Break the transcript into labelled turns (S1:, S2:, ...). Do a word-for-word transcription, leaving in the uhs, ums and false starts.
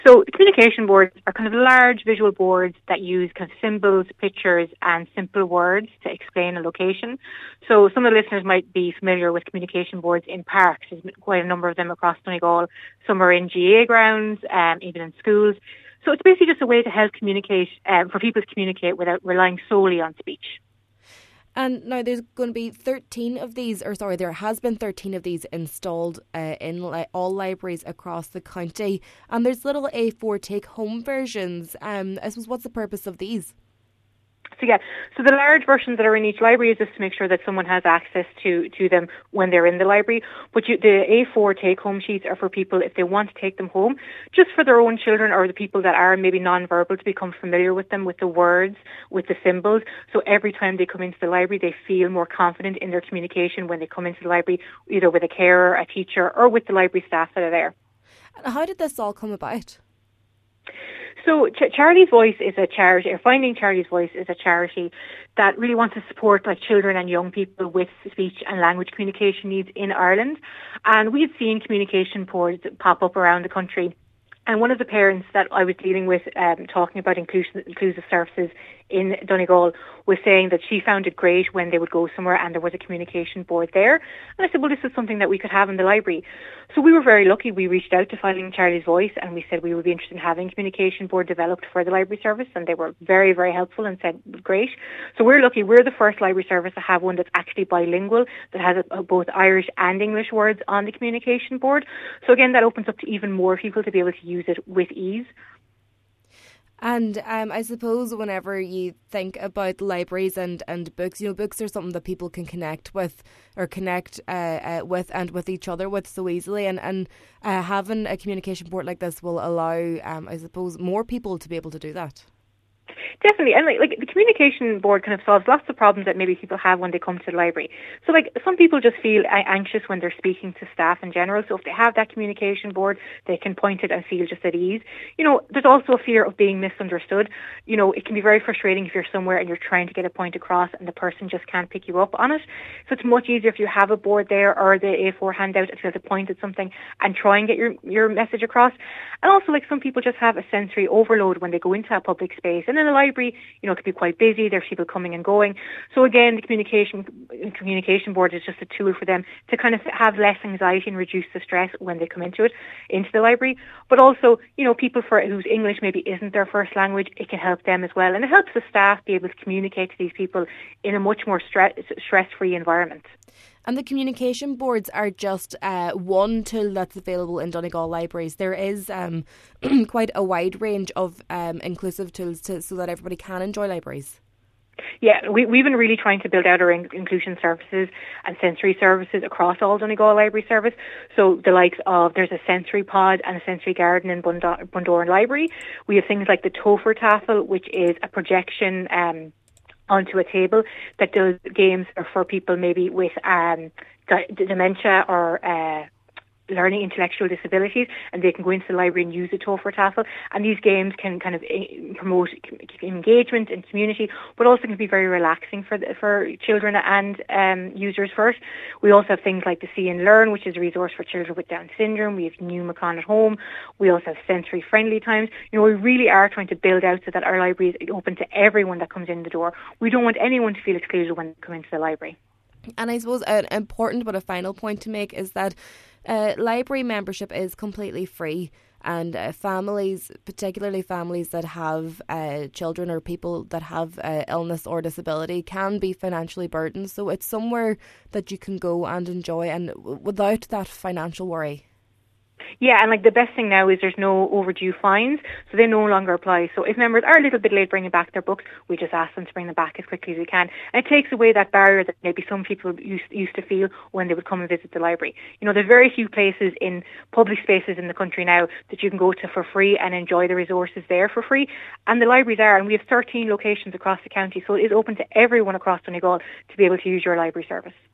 S1: So the communication boards are kind of large visual boards that use kind of symbols, pictures and simple words to explain a location. So some of the listeners might be familiar with communication boards in parks. There's quite a number of them across Donegal. Some are in G A A grounds, um, even in schools. So it's basically just a way to help communicate, um, for people to communicate without relying solely on speech.
S2: And now there's going to be thirteen of these, or sorry, there has been thirteen of these installed uh, in li- all libraries across the county. And there's little A four take-home versions. Um, I suppose, what's the purpose of these?
S1: So yeah, so the large versions that are in each library is just to make sure that someone has access to, to them when they're in the library. But you, the A four take-home sheets are for people if they want to take them home, just for their own children or the people that are maybe non-verbal, to become familiar with them, with the words, with the symbols. So every time they come into the library, they feel more confident in their communication when they come into the library, either with a carer, a teacher, or with the library staff that are there.
S2: And how did this all come about?
S1: So Ch- Charlie's Voice is a charity, or Finding Charlie's Voice is a charity that really wants to support like children and young people with speech and language communication needs in Ireland. And we had seen communication boards pop up around the country. And one of the parents that I was dealing with, um, talking about inclusive, inclusive services in Donegal, was saying that she found it great when they would go somewhere and there was a communication board there. And I said, well, this is something that we could have in the library. So we were very lucky. We reached out to Finding Charlie's Voice and we said we would be interested in having a communication board developed for the library service, and they were very, very helpful and said, great. So we're lucky. We're the first library service to have one that's actually bilingual, that has a, a, both Irish and English words on the communication board. So again, that opens up to even more people to be able to use it with ease.
S2: And um, I suppose whenever you think about libraries and, and books, you know, books are something that people can connect with or connect uh, uh, with and with each other with so easily. And, and uh, having a communication board like this will allow, um, I suppose, more people to be able to do that.
S1: Definitely. And like, like the communication board kind of solves lots of problems that maybe people have when they come to the library. So like some people just feel anxious when they're speaking to staff in general. So if they have that communication board, they can point it and feel just at ease. You know, there's also a fear of being misunderstood. You know, it can be very frustrating if you're somewhere and you're trying to get a point across and the person just can't pick you up on it. So it's much easier if you have a board there or the A four handout if you have to point at something and try and get your, your message across. And also like some people just have a sensory overload when they go into a public space. And in a library, you know, it could be quite busy. There's people coming and going. So again, the communication communication board is just a tool for them to kind of have less anxiety and reduce the stress when they come into it, into the library. But also, you know, people for whose English maybe isn't their first language, it can help them as well. And it helps the staff be able to communicate to these people in a much more stress, stress-free environment.
S2: And the communication boards are just uh, one tool that's available in Donegal libraries. There is um, quite a wide range of um, inclusive tools to, so that everybody can enjoy libraries.
S1: Yeah, we, we've been really trying to build out our in- inclusion services and sensory services across all Donegal Library Service. So the likes of, there's a sensory pod and a sensory garden in Bunda- Bundoran Library. We have things like the Topher Tafel, which is a projection um onto a table that does games for people maybe with um, dementia or uh, learning intellectual disabilities, and they can go into the library and use the Topher Tafel. And these games can kind of promote engagement and community, but also can be very relaxing for the, for children and um, users first. We also have things like the See and Learn, which is a resource for children with Down syndrome. We have New Macon at Home. We also have sensory friendly times. You know, we really are trying to build out so that our library is open to everyone that comes in the door. We don't want anyone to feel excluded when they come into the library.
S2: And I suppose an important but a final point to make is that uh, library membership is completely free, and uh, families, particularly families that have uh, children or people that have uh, illness or disability, can be financially burdened. So it's somewhere that you can go and enjoy and w- without that financial worry.
S1: Yeah, and like the best thing now is there's no overdue fines, so they no longer apply. So if members are a little bit late bringing back their books, we just ask them to bring them back as quickly as we can. And it takes away that barrier that maybe some people used, used to feel when they would come and visit the library. You know, there's very few places in public spaces in the country now that you can go to for free and enjoy the resources there for free. And the libraries are, and we have thirteen locations across the county, so it is open to everyone across Donegal to be able to use your library service.